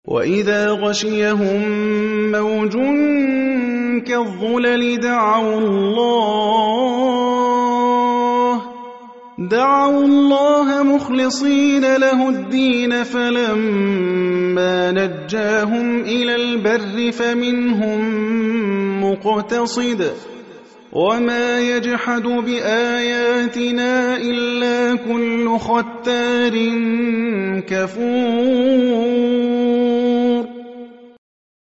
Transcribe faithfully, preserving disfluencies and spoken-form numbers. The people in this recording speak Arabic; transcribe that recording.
وَإِذَا غَشِيَهُم مَّوْجٌ كَالظُّلَلِ دَعَوُا اللَّهَ دَعَوُا اللَّهَ مُخْلِصِينَ لَهُ الدِّينَ فَلَمَّا نَجَّاهُمْ إِلَى الْبَرِّ فَمِنْهُم مُّقْتَصِدٌ ۚ وَمَا يَجْحَدُ بِآيَاتِنَا إِلَّا كُلُّ خَتَّارٍ كَفُورٍ